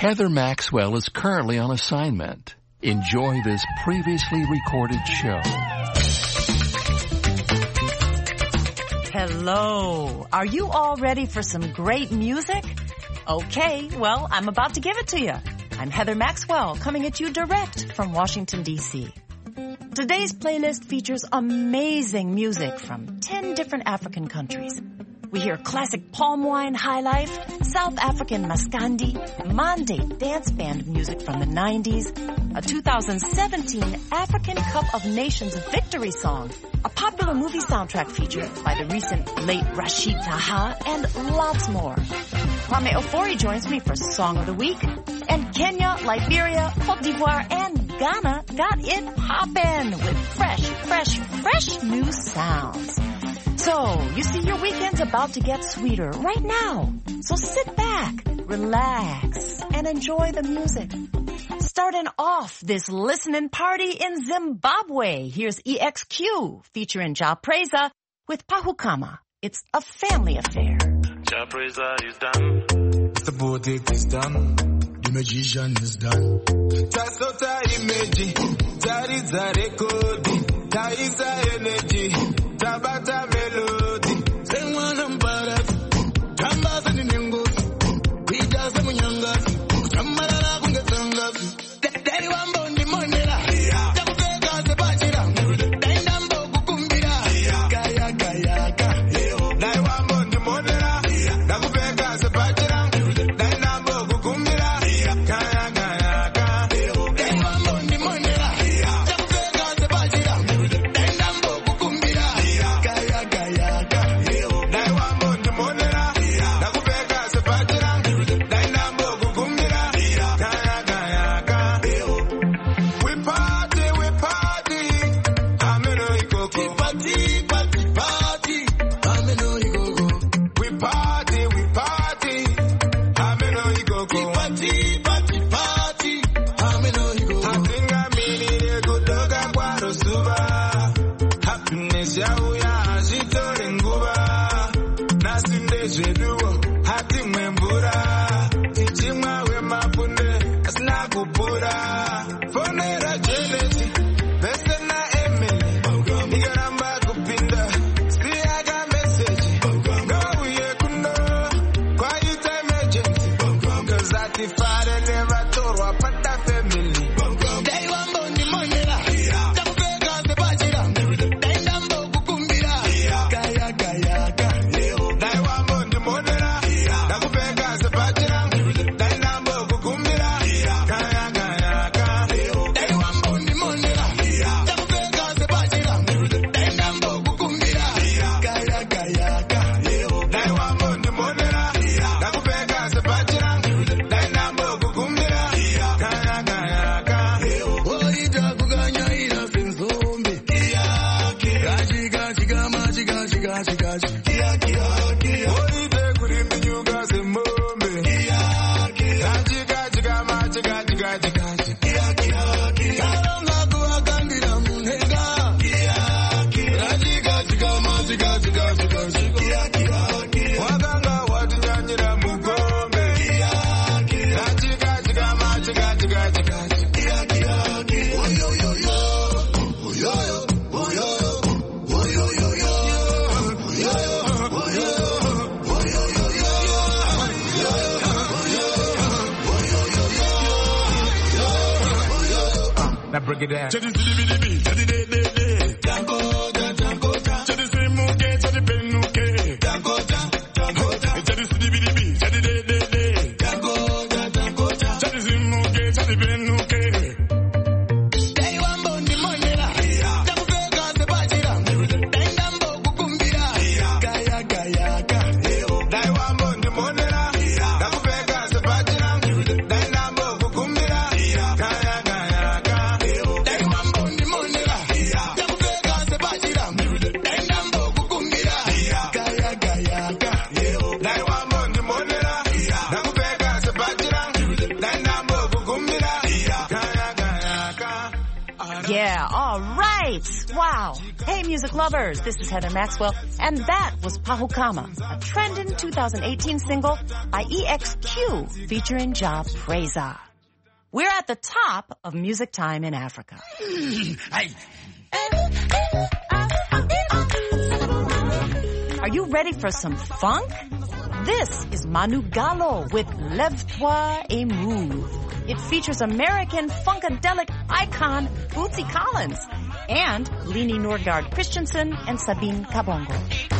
Heather Maxwell is currently on assignment. Enjoy this previously recorded show. Hello. Are you all ready for some great music? Okay, well, I'm about to give it to you. I'm Heather Maxwell, coming at you direct from Washington, D.C. Today's playlist features amazing music from 10 different African countries. We hear classic palm wine high life, South African maskandi, Mande dance band music from the 90s, a 2017 African Cup of Nations victory song, a popular movie soundtrack featured by the recent late Rashid Taha, and lots more. Kwame Ofori joins me for Song of the Week, and Kenya, Liberia, Cote d'Ivoire, and Ghana got it poppin' with fresh new sounds. So, you see, your weekend's about to get sweeter right now. So sit back, relax, and enjoy the music. Starting off this listening party in Zimbabwe, here's EXQ featuring Ja Preza with Pahukama. It's a family affair. Ja Preza is done. The poet is done. The magician is done. Tasota image, Tariza record, Taiza energy, Tabata melody. Sengwana mbarat, Tamba saninengo, Pita samunyanga, Tamara kungesanga. Dai wambo ni monera, Takupeka sebachira, Dai ndambo kukumbira, Kaya ka. Dai wambo ni monera, Takupeka sebachira, Dai ndambo kukumbira, Kaya ka. Dai wambo ni monera, Takupeka sebachira, Dai ndambo kukumbira, Kaya ka. Dai wambo ni monera, Takupeka sebachira, Dai ndambo kukumbira, Kaya ka. We party, Ameno ikoko. Party, Ameno ikoko. We party, Ameno ikoko. Party, Ameno ikoko. Hatinga mini kutoka kwa Rusuba. Happiness yauya azitore nguva. Nasinde zveduwo hati mwembura. Tichimwa wemapunde asina kupura. Fonera Genesis, Vesena Emily. Ikaramba kupinda, siyaga message. No uye kuno, quiet emergency. Cause atifare never torwa pata family. Dai wambo ni monera, Takupeka sebachira, Dai ndambo kukumbira, Kaya ka. Dai wambo ni monera, Takupeka sebachira, Dai ndambo kukumbira, Kaya ka. Dai wambo ni monera, Takupeka sebachira, Dai ndambo kukumbira, Kaya ka. Dai wambo ni monera, Takupeka sebachira, Dai ndambo kukumbira, Kaya ka. Oita kuganya ina senzombe, Gachi. Oite kurimbinyuka semombe, Gachi. Karonga kuwakandira munhenga, Gachi. Wakanga watinyanyira mugombe, Now break it down. Dai wambo ni monera, Takupeka sebachira, Dai ndambo kukumbira, Kaya ka. Dai wambo ni monera, Takupeka sebachira, Dai ndambo kukumbira, Kaya ka. Dai wambo ni monera, Yeah, all right. Wow. Hey, music lovers, this is Heather Maxwell, and that was Pahukama, a trending 2018 single by EXQ featuring Ja Preza. We're at the top of Music Time in Africa. Are you ready for some funk? This is Manu Gallo with Lève-toi et move. It features American funkadelic icon Bootsy Collins and Leni Nordgaard Christensen and Sabine Kabongo.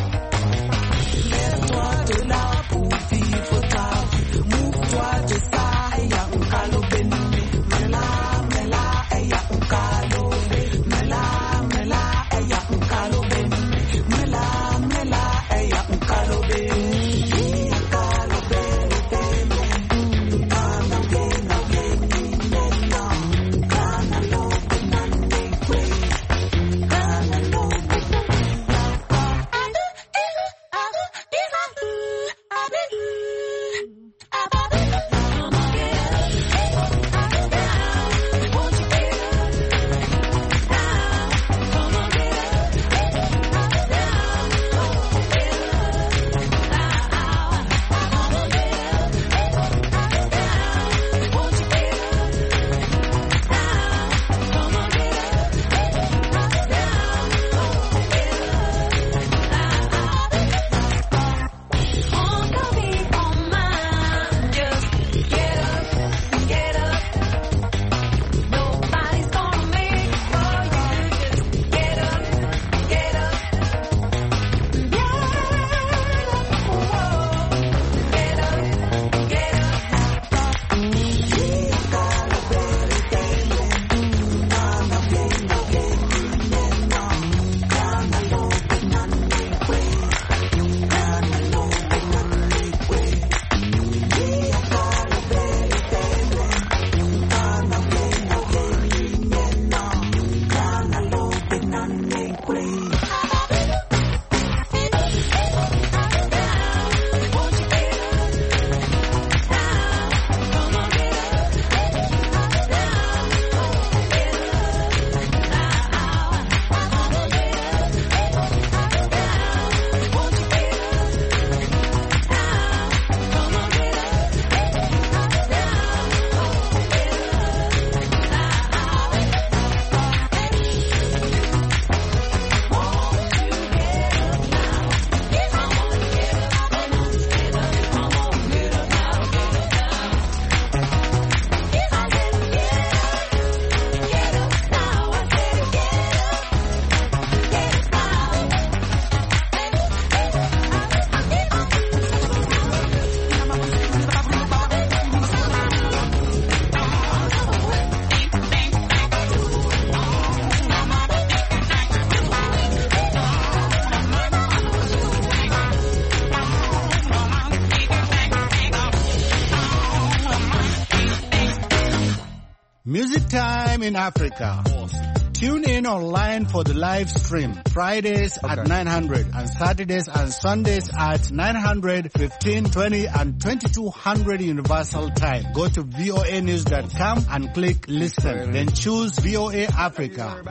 Music Time in Africa. Tune in online for the live stream. Fridays at 900 and Saturdays and Sundays at 900, 1520 and 2200 Universal Time. Go to voanews.com and click listen. Then choose VOA Africa.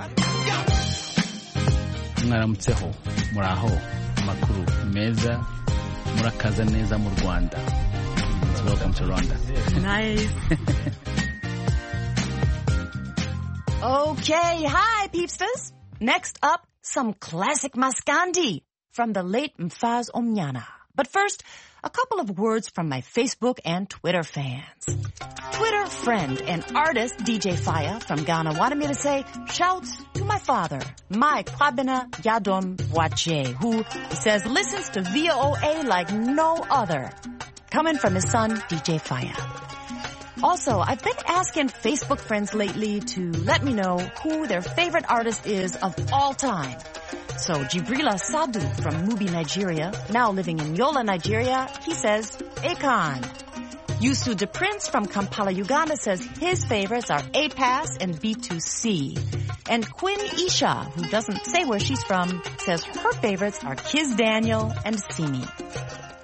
Mwaramutseho, muraho, makuru, meza, murakaza neza mu Rwanda. Welcome to Rwanda. Nice. Okay, hi, peepsters. Next up, some classic Maskandi from the late Mfaz Omnyana. But first, a couple of words from my Facebook and Twitter fans. Twitter friend and artist DJ Faya from Ghana wanted me to say, shouts to my father, my Kwabena Yadom Boache, who, he says, listens to VOA like no other. Coming from his son, DJ Faya. Also, I've been asking Facebook friends lately to let me know who their favorite artist is of all time. So Jibrila Sadu from Mubi, Nigeria, now living in Yola, Nigeria, he says Akon. Yusu De Prince from Kampala, Uganda says his favorites are A-Pass and B2C. And Quinn Isha, who doesn't say where she's from, says her favorites are Kiz Daniel and Simi.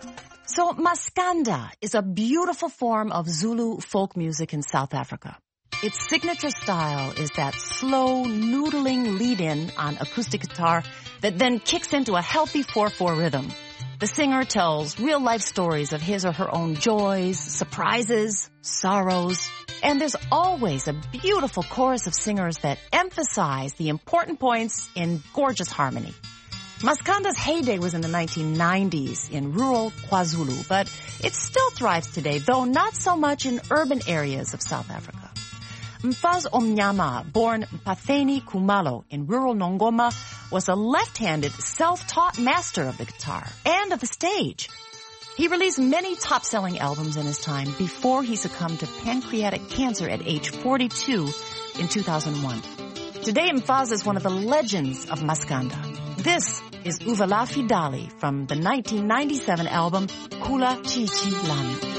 So Maskanda is a beautiful form of Zulu folk music in South Africa. Its signature style is that slow, noodling lead-in on acoustic guitar that then kicks into a healthy 4/4 rhythm. The singer tells real-life stories of his or her own joys, surprises, sorrows, and there's always a beautiful chorus of singers that emphasize the important points in gorgeous harmony. Maskanda's heyday was in the 1990s in rural KwaZulu, but it still thrives today, though not so much in urban areas of South Africa. Mfaz Omnyama, born Patheni Kumalo in rural Nongoma, was a left-handed, self-taught master of the guitar and of the stage. He released many top-selling albums in his time before he succumbed to pancreatic cancer at age 42 in 2001. Today, Mfaz is one of the legends of Maskanda. This is Uvalafi Dali from the 1997 album Kula Chichi Lami.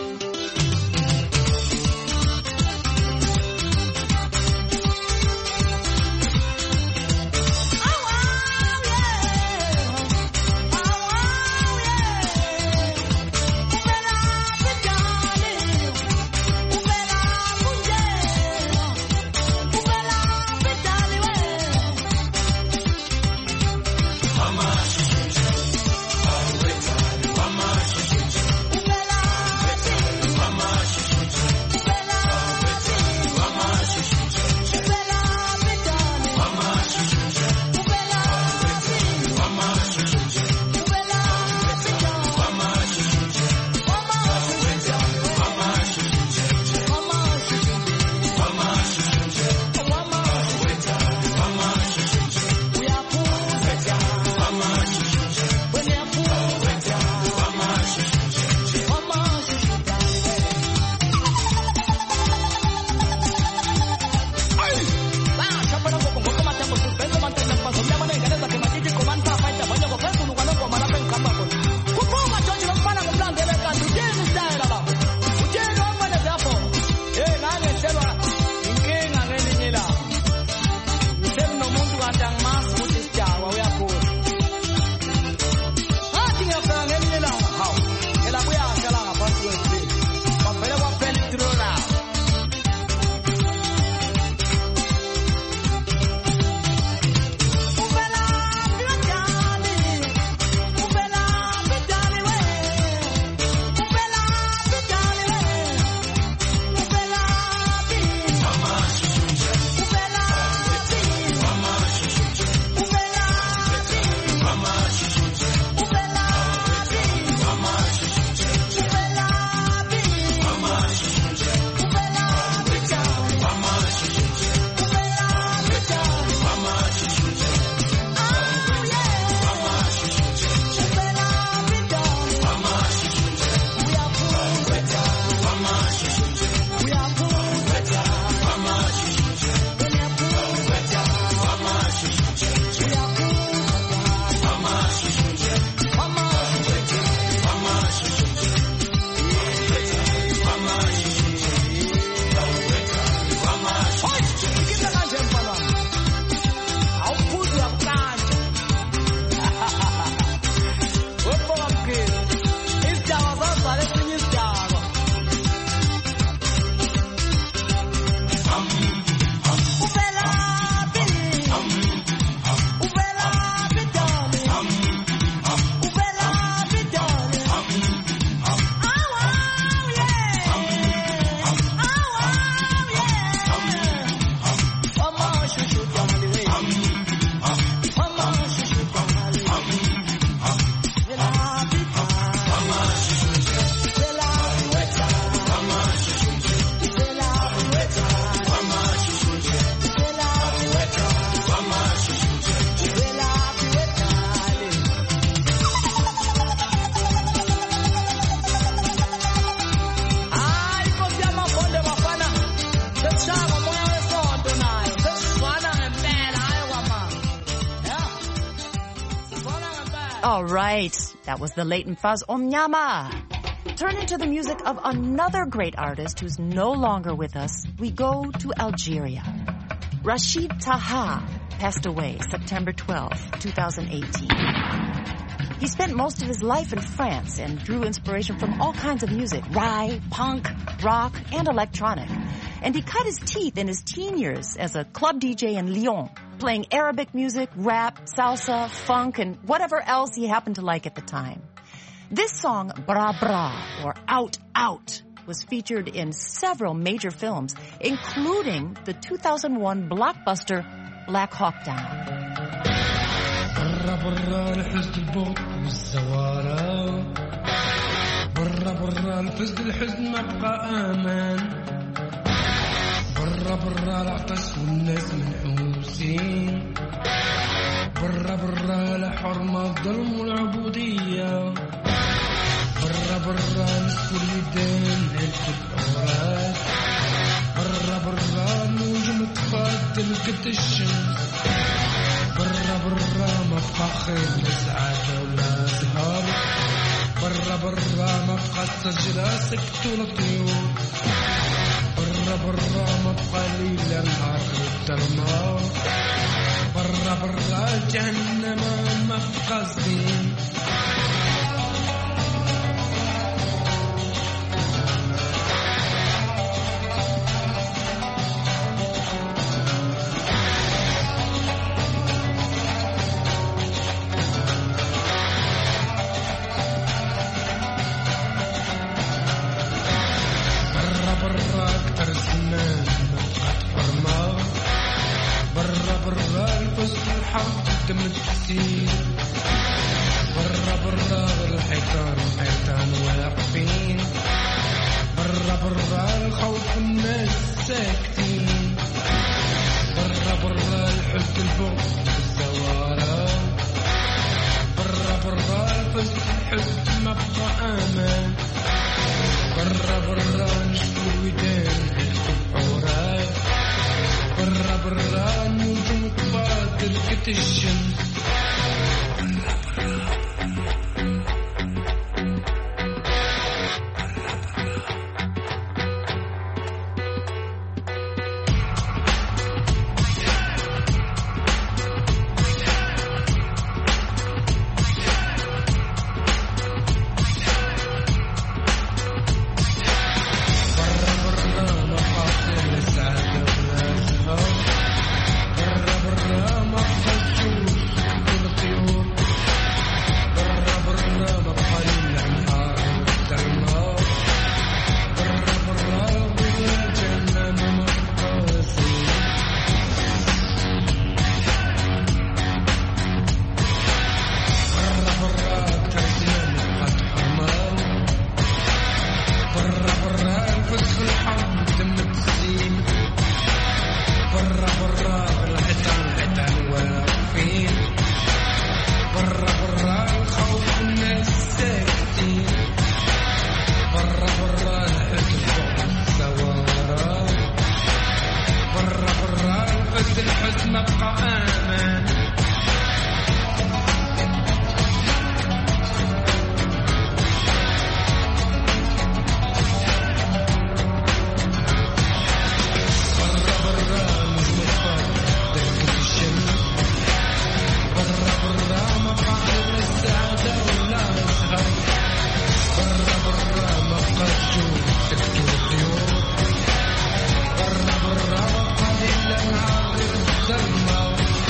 All right, that was the late Mfaz Omnyama. Turning to the music of another great artist who's no longer with us, we go to Algeria. Rachid Taha passed away September 12, 2018. He spent most of his life in France and drew inspiration from all kinds of music, rai, punk, rock, and electronic. And he cut his teeth in his teen years as a club DJ in Lyon, playing Arabic music, rap, salsa, funk, and whatever else he happened to like at the time. This song, Bra Bra, or Out Out, was featured in several major films, including the 2001 blockbuster Black Hawk Down. برا برا الحزن البغض والزوارة برا برا الحزن ما بقى آمان برا برا العطش والناس منحوسين برا برا الحرمة الظلم والعبودية برا برا نسكن اليدين هلك الأوراق برا برا النجوم تفضل قد الشمس برا برا ما بقى خير لا سعادة ولا زهار برا برا ما بقى السجلة سكت ولا طيور برا برا ما بقى ليلة نهار والظلمة برا برا جهنم ما بقى سنين برا برا الحيطان واقفين برا برا الخوف الناس ساكتين برا برا الحزن البغض والزوارة برا برا الحزن ما بقى آمان برا برا نشكو الودان نكتب أوراق برا برا النجوم تفاضل قد الشمس برا برا قليلا عاقل الزلمة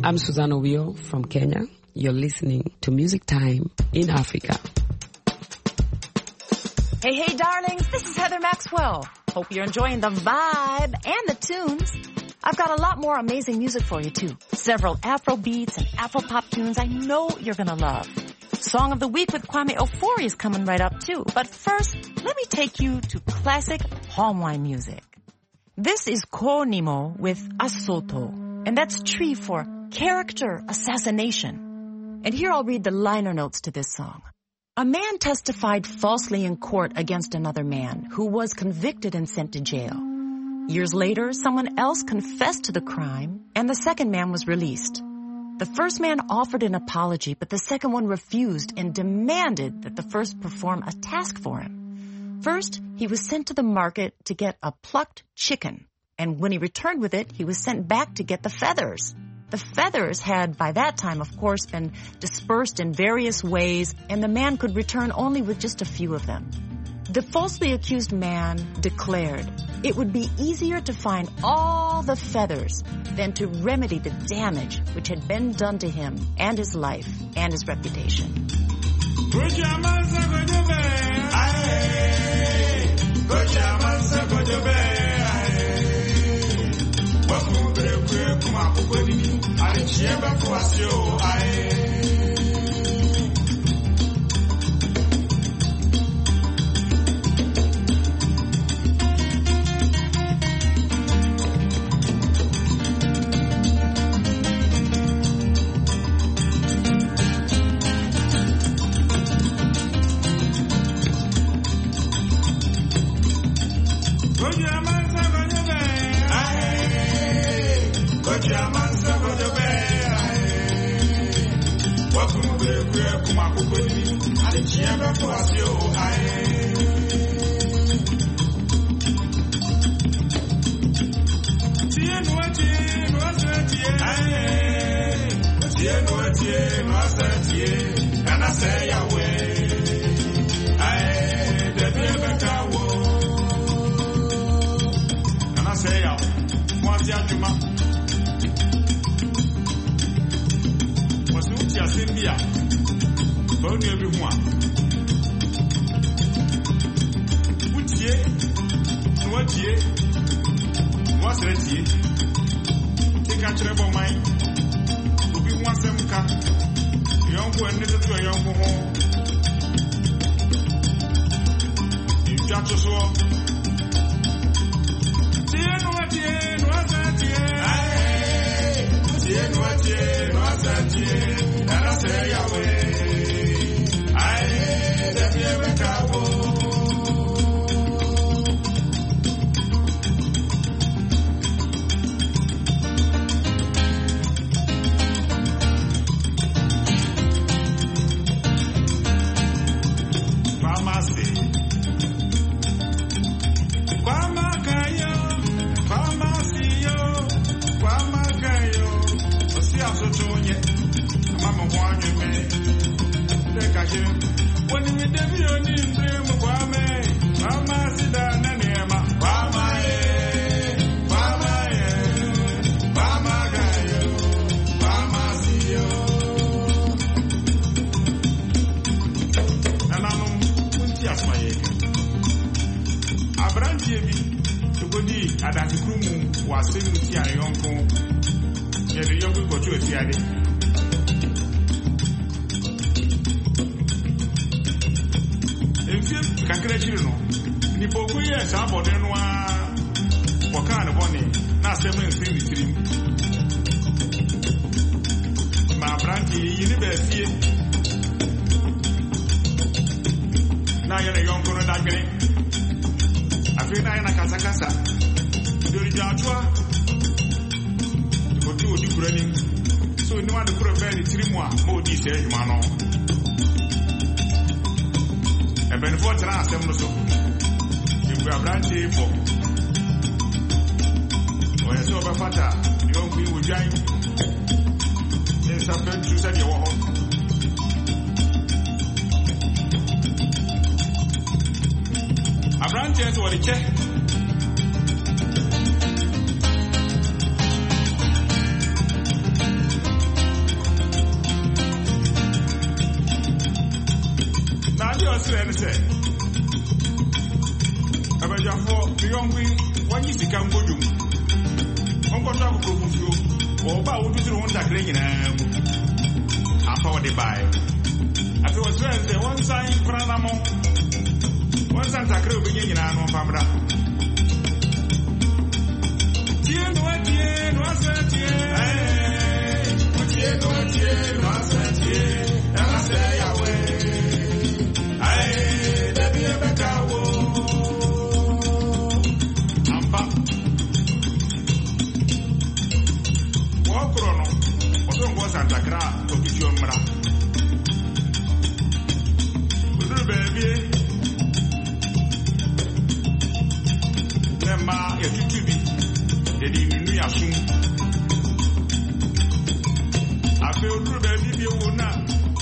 I'm Susanna Wio from Kenya. You're listening to Music Time in Africa. Hey, hey, darlings, this is Heather Maxwell. Hope you're enjoying the vibe and the tunes. I've got a lot more amazing music for you, too. Several Afro beats and Afro pop tunes I know you're gonna love. Song of the Week with Kwame Ofori is coming right up, too. But first, let me take you to classic palm wine music. This is Konimo with Asoto, and that's tree for character assassination. And here I'll read the liner notes to this song. A man testified falsely in court against another man who was convicted and sent to jail. Years later, someone else confessed to the crime, and the second man was released. The first man offered an apology, but the second one refused and demanded that the first perform a task for him. First, he was sent to the market to get a plucked chicken, and when he returned with it, he was sent back to get the feathers. The feathers had, by that time, of course, been dispersed in various ways, and the man could return only with just a few of them. The falsely accused man declared it would be easier to find all the feathers than to remedy the damage which had been done to him and his life and his reputation. Now you are saying, about your four, the young queen, when you become good, Uncle Travel Proof you, or about what you want to bring in I'm powered by. I was the one sign for an amount. One Santa Cruz beginning in our family. Santa Clara, to give you a mra. Baby, Nemba, you to be the new Yasun. I feel baby, you will not.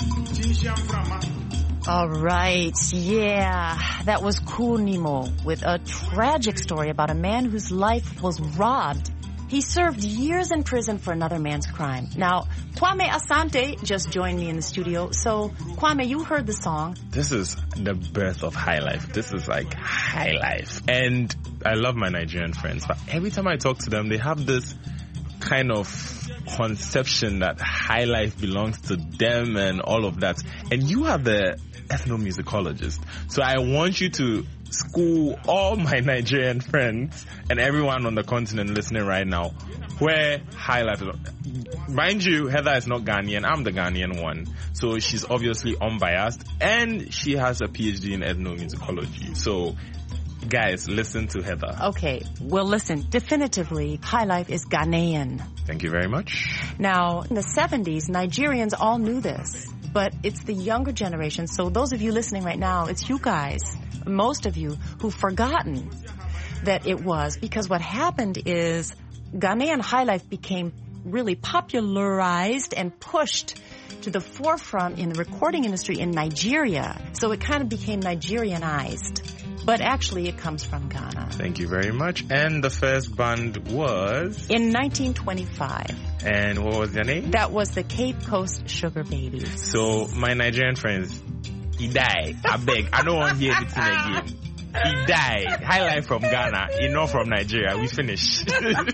All right, yeah, that was Cool Nemo with a tragic story about a man whose life was robbed. He served years in prison for another man's crime. Now, Kwame Asante just joined me in the studio. So, Kwame, you heard the song. This is the birth of high life. This is like high life. And I love my Nigerian friends, but every time I talk to them, they have this kind of conception that high life belongs to them and all of that. And you are the ethnomusicologist. So I want you to school all my Nigerian friends and everyone on the continent listening right now where high life is. Mind you, Heather is not Ghanaian. I'm the Ghanaian one. So she's obviously unbiased and she has a PhD in ethnomusicology. So guys, listen to Heather. Okay, well listen, definitively, high life is Ghanaian. Thank you very much. Now, in the 70s, Nigerians all knew this, but it's the younger generation. So those of you listening right now, it's you guys, most of you, who've forgotten that it was, because what happened is Ghanaian high life became really popularized and pushed to the forefront in the recording industry in Nigeria. So it kind of became Nigerianized. But actually it comes from Ghana. Thank you very much. And the first band was? In 1925. And what was their name? That was the Cape Coast Sugar Babies. So my Nigerian friends, he died. I beg. I don't want to hear anything again. He died. High life from Ghana, not from Nigeria. We finished.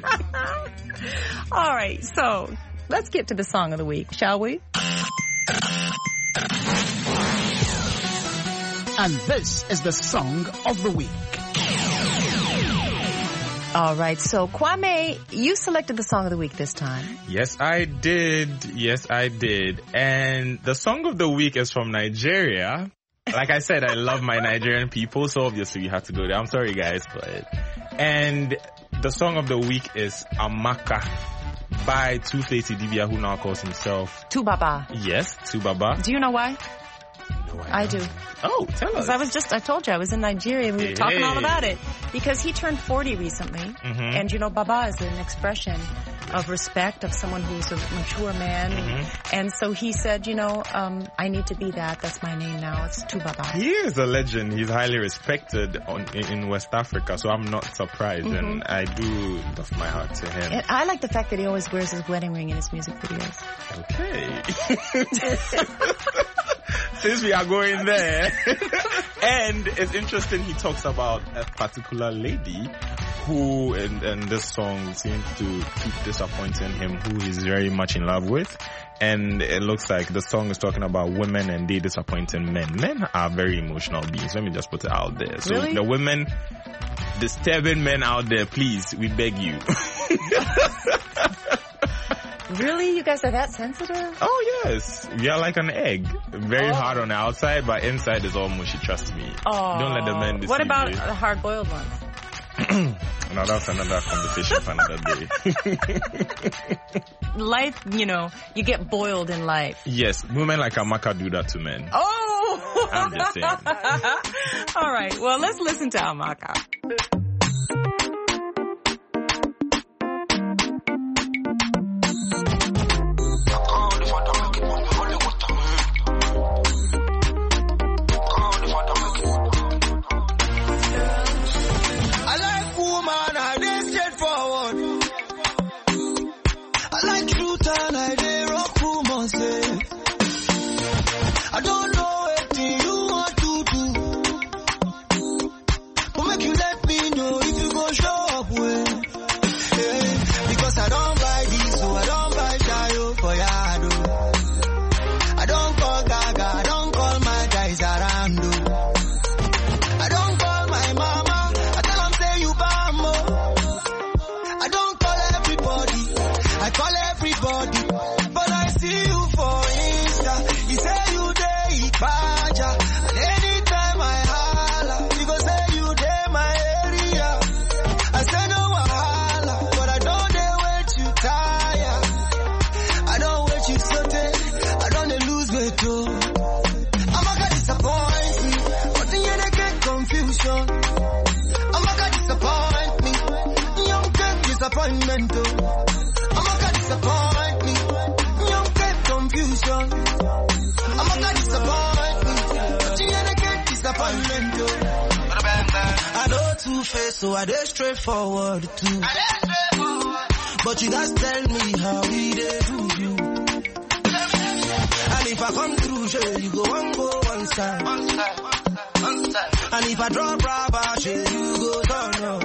All right, so let's get to the song of the week, shall we? And this is the song of the week. All right, so Kwame, you selected the song of the week this time. Yes, I did. And the song of the week is from Nigeria. Like I said, I love my Nigerian people, so obviously we have to go there. I'm sorry, guys, and the song of the week is Amaka by Two-Face Idibia, who now calls himself Tubaba. Yes, Tubaba. Do you know why? No, I do. Oh, tell us. I told you, I was in Nigeria. We were talking all about it. Because he turned 40 recently. Mm-hmm. And you know, Baba is an expression of respect of someone who's a mature man. Mm-hmm. And so he said, I need to be that. That's my name now. It's Tubaba. He is a legend. He's highly respected in West Africa. So I'm not surprised. Mm-hmm. And I do doff my heart to him. And I like the fact that he always wears his wedding ring in his music videos. Okay. Since we are going there. And it's interesting, he talks about a particular lady who in this song seems to keep disappointing him, who he's very much in love with. And it looks like the song is talking about women and they disappointing men. Men are very emotional beings. Let me just put it out there. So really? The women disturbing men out there, please, we beg you. Really? You guys are that sensitive? Oh, yes. We are like an egg. Very hard on the outside, but inside is all mushy, trust me. Oh. Don't let the men deceive What about you. the hard-boiled ones? No, that's another conversation for another day. Life, you get boiled in life. Yes, women like Amaka do that to men. Oh! I'm just saying. All right, well, let's listen to Amaka. I don't know what you want to disappointment. I know two-face, so I dey straightforward too. But you guys tell me how we dey do you. And if I come through, sure, you go one side. And if I drop rubber, sure, you go turn up.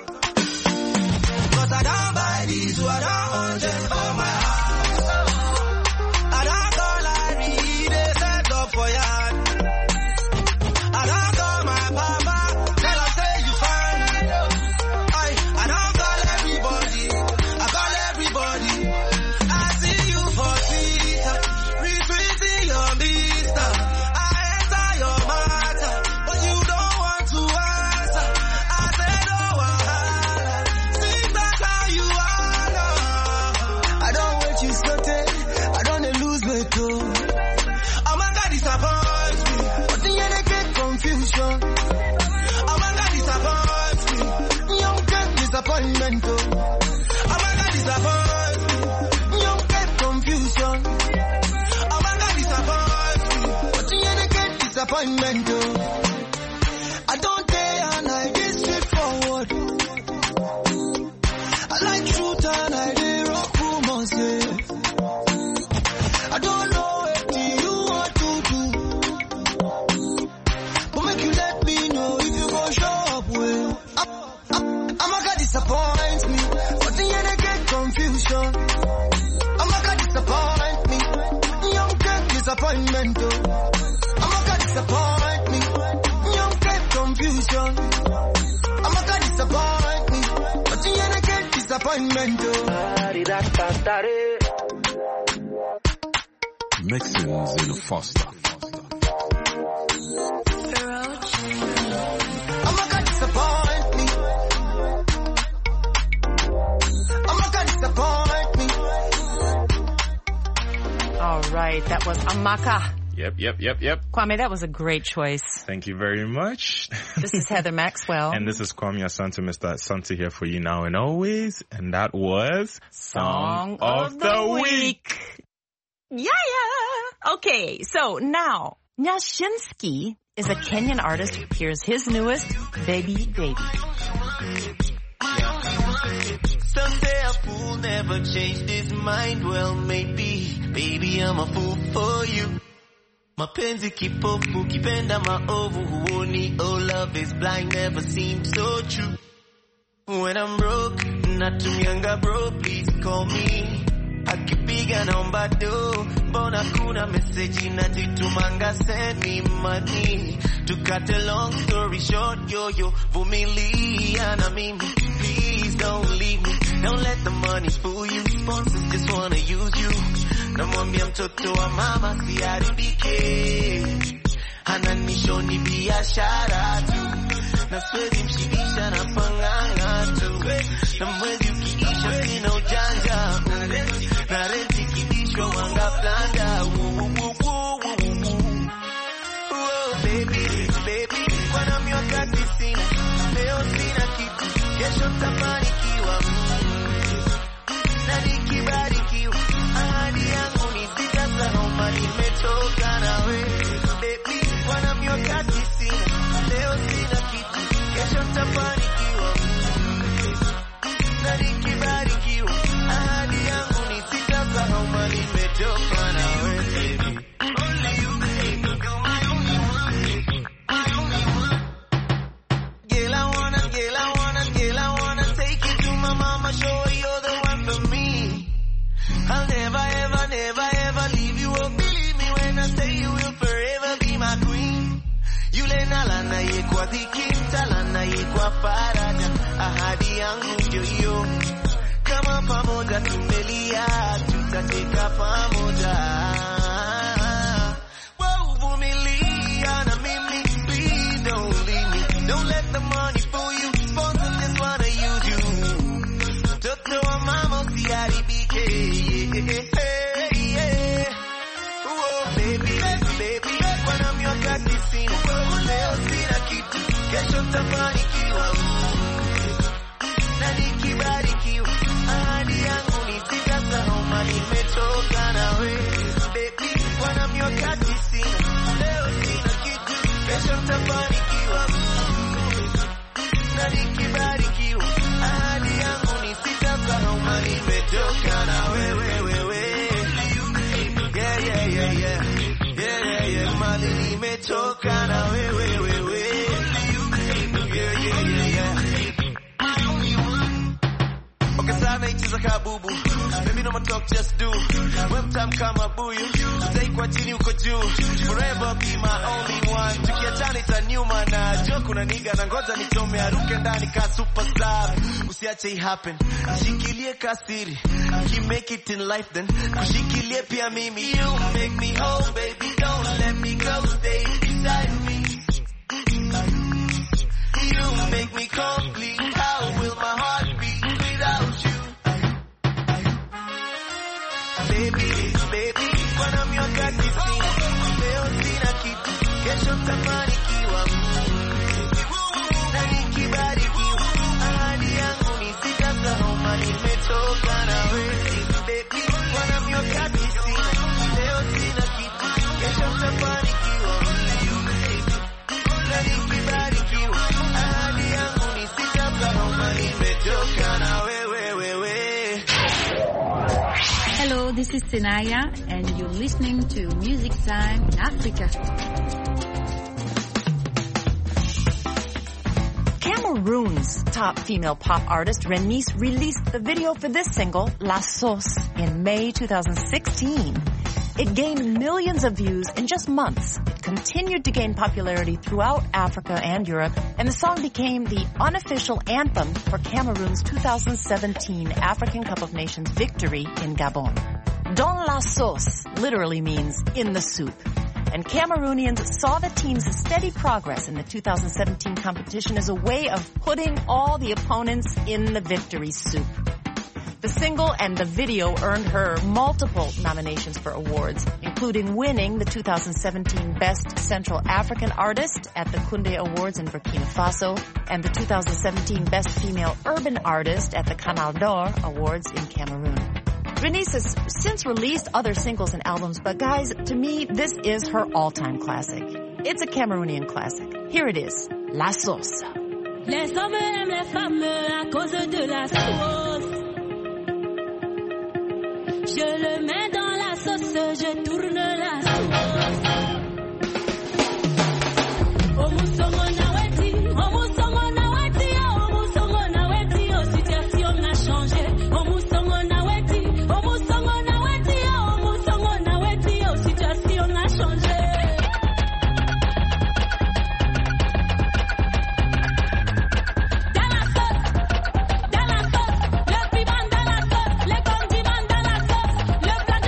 Cause I don't buy these, what I want for my house. I don't call Larry, they set up for ya. I don't call my papa, tell her say you fine. I don't call everybody, I call everybody. I see you for Twitter, retweeting your Insta. I enter your matter, but you don't want to answer. I said, oh, wahala, seems that's how you are. I don't want you something, I don't lose my toe. I'm a God disappoints me, but then you get confusion. I'm a God disappoints me, you get disappointment. I'm a God disappoints me, you get confusion. I'm a God disappoints me, but then you get disappointment. I don't care and I get straightforward. I like truth and I dey rock rumors, yeah. I don't know what you want to do, but make you let me know if you gon' show up well. I'm a God disappoint me, but then you get confusion. I'm a God disappoint me, you get disappointment. I'm a God disappoint me, you get confusion. I'm a God disappoint me, but then you get disappointment. Mixing Zeno Foster. I'm a God disappoint me. I'm a God disappoint me. All right, that was Amaka. Yep. Kwame, that was a great choice. Thank you very much. This is Heather Maxwell. And this is Kwame Asante, Mr. Asante here for you now and always. And that was Song of the Week. Yeah. Okay, so now, Nyashinski is a Kenyan artist who hears his newest, Baby Baby. Someday a fool never changed his mind. Well, maybe, baby, I'm a fool for you. Mapenzi kipofu, kipenda maovu, huoni, oh love is blind, never seemed so true. When I'm broke, natumianga bro, please call me. Akipiga naomba do, mbona kuna message natitumanga, send me money. To cut a long story short, yo, vumilia na mimi, please don't leave me. Don't let the money fool you, sponsors just wanna use you. Namwambia mtoto wa mama siharibike, ananishoni biashara tu, na siwezi mshibisha na panganga tu, na mwezi ukiisha sina ujanja, na renti kibishwa wanga planda. Oh baby, wana miwakati sina, leo sina kitu, kesho tamanikiwa, na nikibarikiwa, ahadi yangu ni sitasahau mali nimetoka nawe. Baby, wana miwakati sina, leo sina kitu, kesho tamanikiwa, na nikibarikiwa, ahadi yangu ni sitasahau mali nimetoka nawe. Baby, only you, baby, you're my only one. Girl, I wanna take you to my mama, show her you're the one for me. I'll never ever leave you. Oh, believe me when I say you will forever be my queen. Yule nalana ye kwa dhiki, talana ye kwa faraja, ahadi yangu ndio hiyo. Kama pamoja tumelia, tutateka pamoja. Vumilia na mimi, please don't leave me. Don't let the money fool you, sponsors just wanna use you. Toto wa mama usiharibike, yeah. Oh baby, wana miwakati sina, leo sina kitu, kesho tamanikiwa, na nikibarikiwa, ahadi yangu ni sitasahau mali nimetoka nawe. Baby, wana miwakati sina, leo sina kitu, kesho nitafanikiwa. Na nikibarikiwa, ahadi yangu ni sitasahau mali nimetoka na wewe. Yeah, yeah, yeah, yeah. Yeah, yeah, yeah. Mali nimetoka na wewe. Yeah, yeah, yeah, yeah. Okay, sana ichiza kabubu. Baby, no more talk, just do. When time come up, boo you. Stay kwa chini uko juu. Forever be my only one. Tukiachana itaniuma na joke kuna niga na ngoja nitome aruke ndani ka superstar. Usiache it happen. Shikilie kasiri. You make it in life then. Kushikilie pia mimi. You make me whole, baby. Don't let me go. Stay beside me. You make me complete. How will my heart beat without you? Baby, when I'm your God, you see. Leo sina kitu, kesho nitafanikiwa. Na nikibarikiwa, ahadi yangu ni sitasahau mali nimetoka na wewe. Baby, when I'm your God, you see. Leo sina kitu, kesho nitafanikiwa. Na nikibarikiwa, ahadi yangu ni sitasahau mali nimetoka na wewe. Hello, this is Sinaya, and you're listening to Music Time in Africa. Cameroon's top female pop artist, Renice, released the video for this single, La Sauce, in May 2016. It gained millions of views in just months. It continued to gain popularity throughout Africa and Europe, and the song became the unofficial anthem for Cameroon's 2017 African Cup of Nations victory in Gabon. Dans la sauce literally means in the soup. And Cameroonians saw the team's steady progress in the 2017 competition as a way of putting all the opponents in the victory soup. The single and the video earned her multiple nominations for awards, including winning the 2017 Best Central African Artist at the Koundé Awards in Burkina Faso and the 2017 Best Female Urban Artist at the Canal d'Or Awards in Cameroon. Renice has since released other singles and albums, but guys, to me, this is her all-time classic. It's a Cameroonian classic. Here it is, La Sauce. Les hommes aiment les femmes à cause de la sauce. Je le mets dans la sauce, je tourne la sauce. Situation a changé. Situation a changé. Dans la sauce, le piment dans la sauce, les condiments dans la sauce, le plat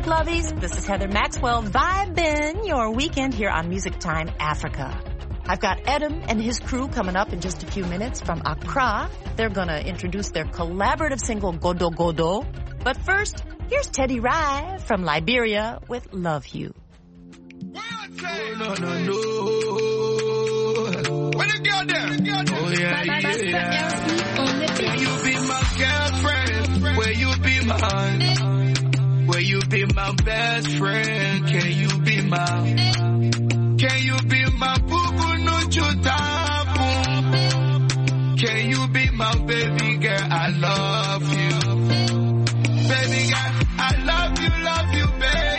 music lovies. This is Heather Maxwell vibing your weekend here on Music Time Africa. I've got Edom and his crew coming up in just a few minutes from Accra. They're going to introduce their collaborative single, Godo Godo. But first, here's Teddy Rai from Liberia with Love You. No. When you get there? Oh, yeah. Will you be my girlfriend? Will you be mine? Will you be my best friend? Can you be mine? Can you be my boo-boo no chutapu? Can you be my baby girl? I love you. Baby girl, I love you, baby.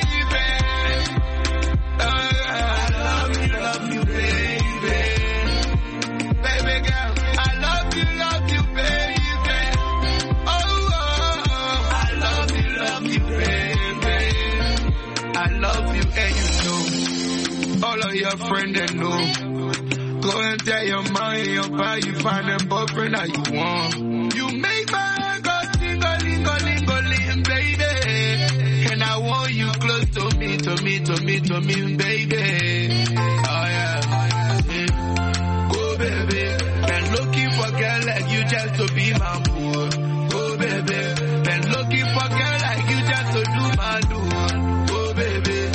I love you, baby. Baby girl, I love you, baby. Oh, I love you, baby. I love you, and you know. All of your friends that know. Go and tell your mom and your pa you find a boyfriend that you want. You make my heart go ting-a-ling-a-ling-a-ling, baby. And I want you close to me, baby. Oh yeah. Go baby. Been looking for girl like you just to be my boo. Go baby. Been looking for girl like you just to do my do. Go baby.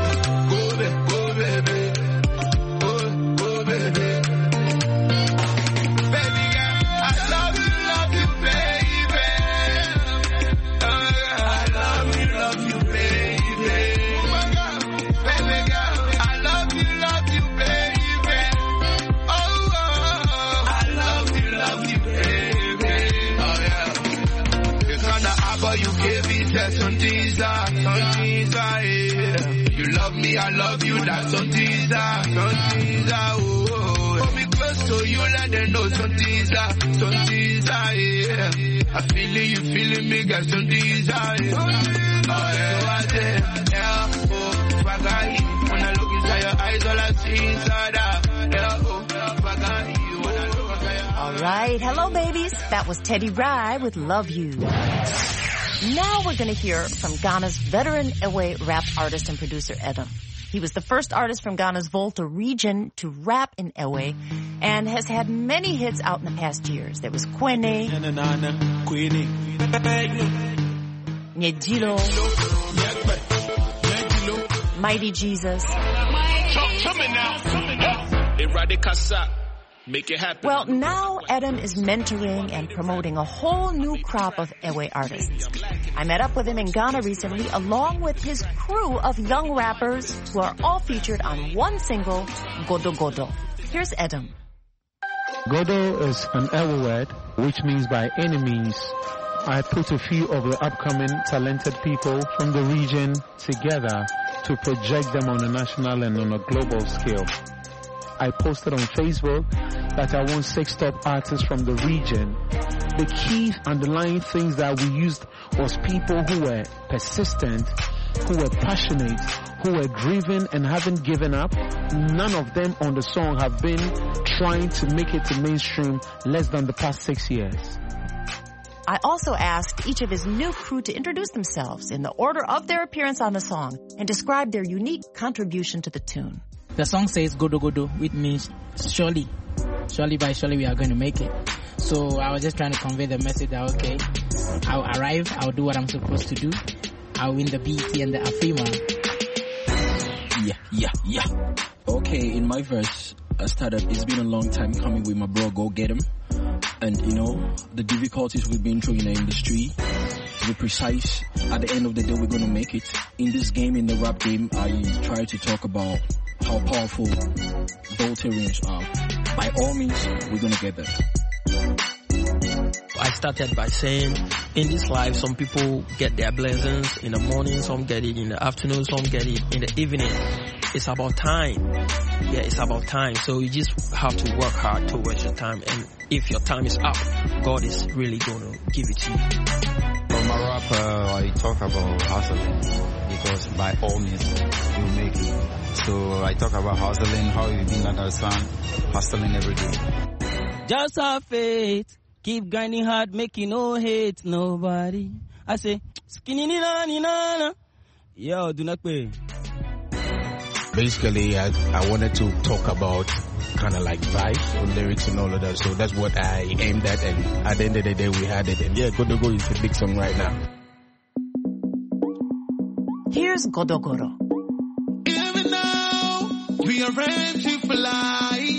You love me, I love you, that's some teaser, oh. Hold me close to you, let them know some teaser, yeah. I feel it, you feeling me, got some teaser, yeah. Oh yeah, I say, yeah, oh, Fagai. When I look inside your eyes, all I see inside that, yeah, oh, Fagai. When I look inside your eyes. All right, hello babies. That was Teddy Rai with Love You. Now we're going to hear from Ghana's veteran Ewe rap artist and producer Edom. He was the first artist from Ghana's Volta region to rap in Ewe and has had many hits out in the past years. There was Kwene, Nyedilo, Mighty Jesus. Make it happen. Well, now Edom is mentoring and promoting a whole new crop of Ewe artists. I met up with him in Ghana recently along with his crew of young rappers who are all featured on one single, Godo Godo. Here's Edom. Godo is an Ewe word which means by any means. I put a few of the upcoming talented people from the region together to project them on a national and on a global scale. I posted on Facebook that I want 6 top artists from the region. The key underlying things that we used was people who were persistent, who were passionate, who were driven and haven't given up. None of them on the song have been trying to make it to mainstream less than the past 6 years. I also asked each of his new crew to introduce themselves in the order of their appearance on the song and describe their unique contribution to the tune. The song says Godo Godo, which means surely. Surely by surely we are going to make it. So I was just trying to convey the message that, okay, I'll arrive, I'll do what I'm supposed to do, I'll win the BET and the Afrima. Yeah. Okay, in my verse, I started, it's been a long time coming with my bro, Go Get Him. And, you know, the difficulties we've been through in the industry, to be precise, at the end of the day, we're going to make it. In this game, in the rap game, I try to talk about how powerful Voltarians are. By all means, we're going to get there. I started by saying, in this life, some people get their blessings in the morning, some get it in the afternoon, some get it in the evening. It's about time. Yeah, it's about time. So you just have to work hard towards your time. And if your time is up, God is really going to give it to you. From a rapper, I talk about hustling because by all means, you make it. So I talk about hustling, how you been under the sun, hustling every day. Just have faith. Keep grinding hard, make you no hate nobody. I say, skinny ni na ni na na. Yo, do not pay. Basically, I wanted to talk about kind of like vibes or lyrics and all of that. So that's what I aimed at, and at the end of the day, we had it. And yeah, Godo Godo is a big song right now. Here's Godo Godo. Even now, we are ready to fly.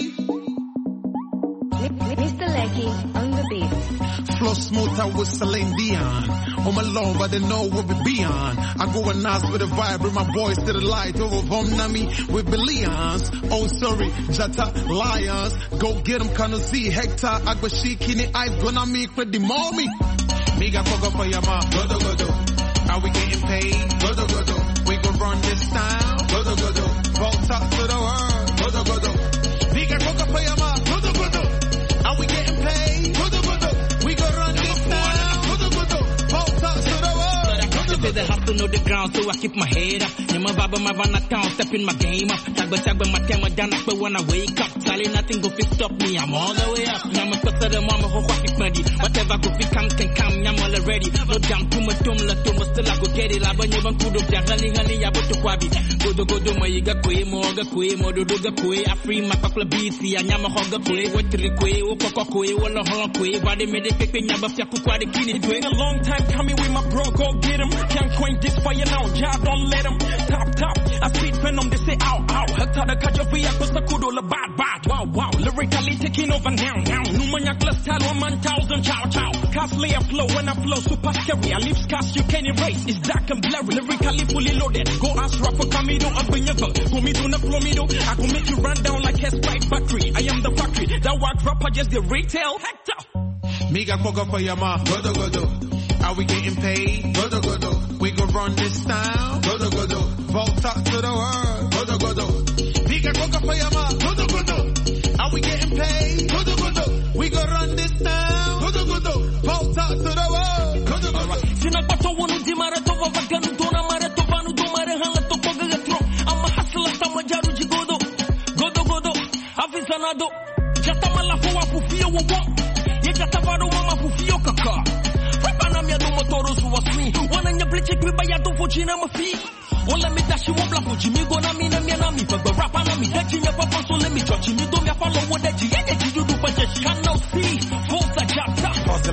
Mr. Lecky on the beat. Flow smooth out with Celine Dion. Home alone, but they know what we beyond. I go and ask with a vibe, bring my voice to the light. Over Nami with billions. Oh, sorry, Jata Lions. Go get them, Kano Z, Hector, Agbashi, Kini, Ice, gonna make for the mommy. Mega Pogo for your mom. Godo Godo. Are we getting paid? Godo Godo. We gon' run this town. Godo Godo. Vault up to the world. Godo Godo. Mega Pogo for your mom. Godo Godo. Are we getting paid? Godo Godo. We gon' run this town. Godo Godo. Vault up to the world. They have to know the ground, so I keep my head up. Nyama baba my van account, stepping my game up. Tagba my camera down, but when I wake up, Sally nothing go fit stop me. I'm all the way up. Nyama kota the mama ho quack money. Whatever go fit come can come. Nyama already. No jam too much still I go get it. Laba nyama kudo jahani hani ya boto kwabi. Godo godo ma yiga kwe mo do ga kwe. I free my couple beats ya nyama hoga kwe. Wetri kwe o koko kwe wala hon kwe. Body made it pepe nyama fya kukwa de kini. It's been a long time coming with my bro, go get him. Can't quench this fire now, y'all don't let him. Top, I speed venom, they say ow. Hekta the kajavia, Costa Kudo, la bad. Wow, lyrically taking over now. Numanyak less tell 1,000, chow. Costly a flow, when I flow, super scary. I leave scars you can erase, it's dark and blurry. Lyrically fully loaded, go ask rapper Camido, I'll bring you go me do na flomido, I go make you run down like a sprite battery. I am the factory, that work rapper just the retail. Hector. Mega Pogo for your mom, Godo Godo. Are we getting paid? Godo Godo. We gon' run this town. Godo Godo. Vault up to the world. Godo Godo. Mega Pogo for your mom, Godo Godo. Are we getting paid? Godo Godo. We gon' run this town. Godo Godo. Vault up to the world. Godo Godo. Sinapato wonu di marato wa vaganu dona marato vanu do mare hala to koga gatro. I'm a hustler sama jaru jigodo. Godo. Afisanado. Jata malafu wa fufio wo. Ye jata vado mama fufio kaka. Rapana mia do motoro suwa swing. Wana nya bleche kwiba ya do fujina mafi. Wala me dashi wobla fuji mi go na mi na mi na mi. But rapana mi dachi me papa so let me judge me do me follow what that you get you do but just cannot see. Volta jata.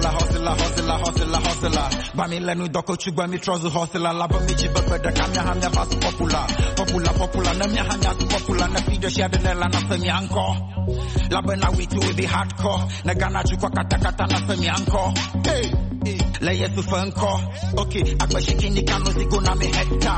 Hustler. Bami lenu doko chugba mi trozu hustler. Laba mi chiba kweda kamya hamya basu popular. Na mi hanya su popular. Na video share the nela na semi anko. Laba na witu with the hardcore. Na gana chukwa kata na semi anko. Hey. Leye su fanko. Okay, akwa shikini kano zigo na mi hecta.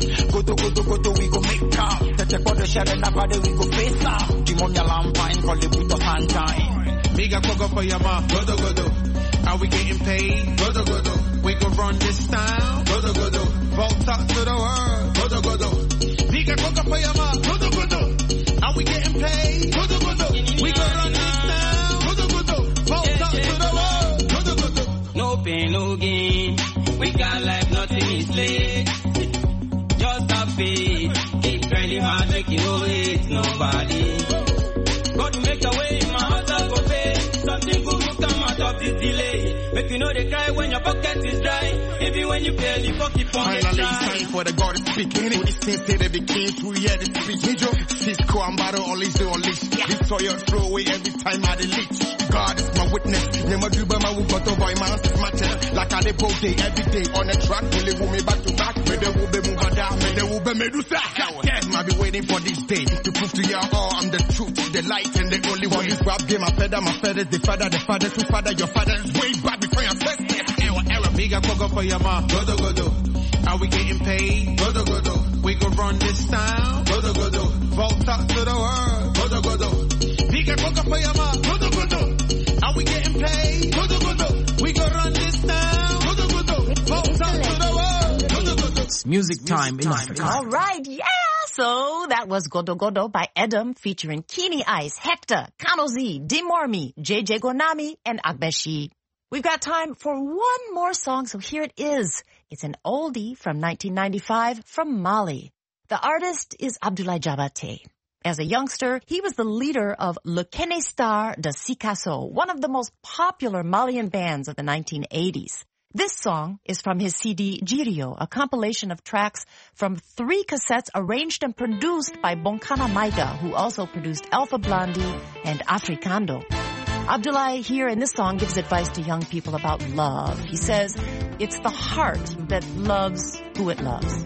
Godo, we go make count. Tete kodo share na bade we go face out. Jimonya lampine, call the puto handtime. Mega Pogo for your mom, Godo. Are we getting paid? Godo. We gon' run this town. Godo. Vault up to the world. Godo. Mega Pogo for your mom, Godo. Are we getting paid? Godo. We gon' run this town. Godo. Vault up to the world. Godo. No pain, no gain. We got life, nothing is late. Just have faith. Keep grinding hard, make it no hate nobody. God make a way, my heart will go pay. Something good will come out of this delay. Make you know they cry when your pocket is dry. Even when you barely keep on the finally, it's time for the God to speak. So this thing say they became to hear the speech. Cisco and Battle always do unleash. This saw your throw away every time I delete. God is my witness. Never do by my wood, but over my man's matter. Like I did both day, every day on the track. Will it me back to back? May they will be moving down, may they will be Medusa. Damn, I be waiting for this day to prove to you all I'm the truth, the light, and the only one. This rap game, my feathers, the father to father, your father is way back before your first error. Mega Pogo for your mom, Godo. Are we getting paid? Godo. We gon' run this town. Godo. Vault up to the world. Godo. Mega Pogo for your mom, Godo. Are we getting paid? Godo. We gon' run this town. Godo. Vault up to the world. Godo. It's music time in Africa. All right, yeah. So that was Godo Godo by Edom featuring Kini Ice, Hector, Kano Z, Dimormi, JJ Gonami, and Agbeshi. We've got time for one more song, so here it is. It's an oldie from 1995 from Mali. The artist is Abdoulaye Jabate. As a youngster, he was the leader of Le Kenestar de Sikasso, one of the most popular Malian bands of the 1980s. This song is from his CD Girio, a compilation of tracks from 3 cassettes arranged and produced by Bonkana Maiga, who also produced Alpha Blondy and Africando. Abdoulaye here in this song gives advice to young people about love. He says, it's the heart that loves who it loves.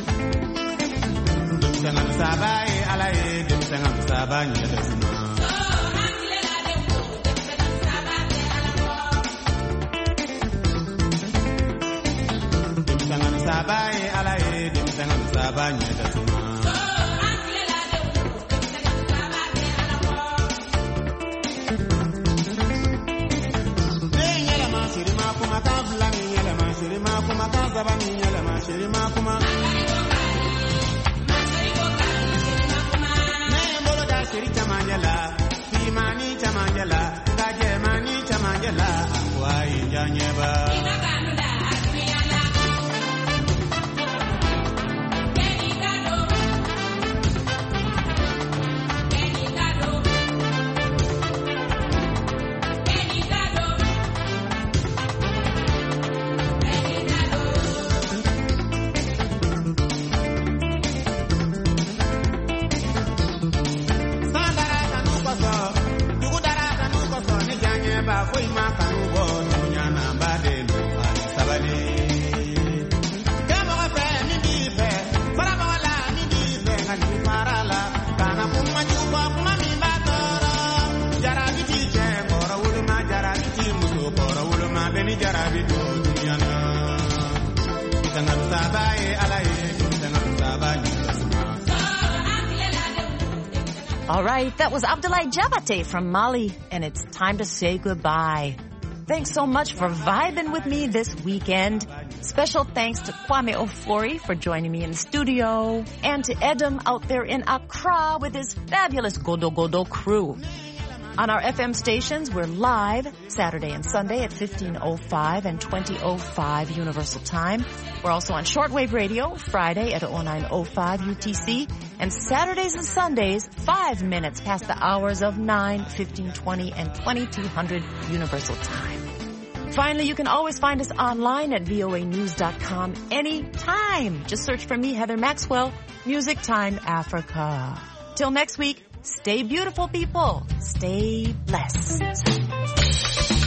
All right, that was Abdoulaye Jabate from Mali, and it's time to say goodbye. Thanks so much for vibing with me this weekend. Special thanks to Kwame Ofori for joining me in the studio, and to Edem out there in Accra with his fabulous Godo Godo crew. On our FM stations, we're live Saturday and Sunday at 15:05 and 20:05 Universal Time. We're also on shortwave radio Friday at 09:05 UTC, and Saturdays and Sundays 5 minutes past the hours of 9, 15:20, and 2200 Universal Time. Finally, you can always find us online at voanews.com anytime. Just search for me, Heather Maxwell, Music Time Africa. Till next week, stay beautiful, people. Stay blessed.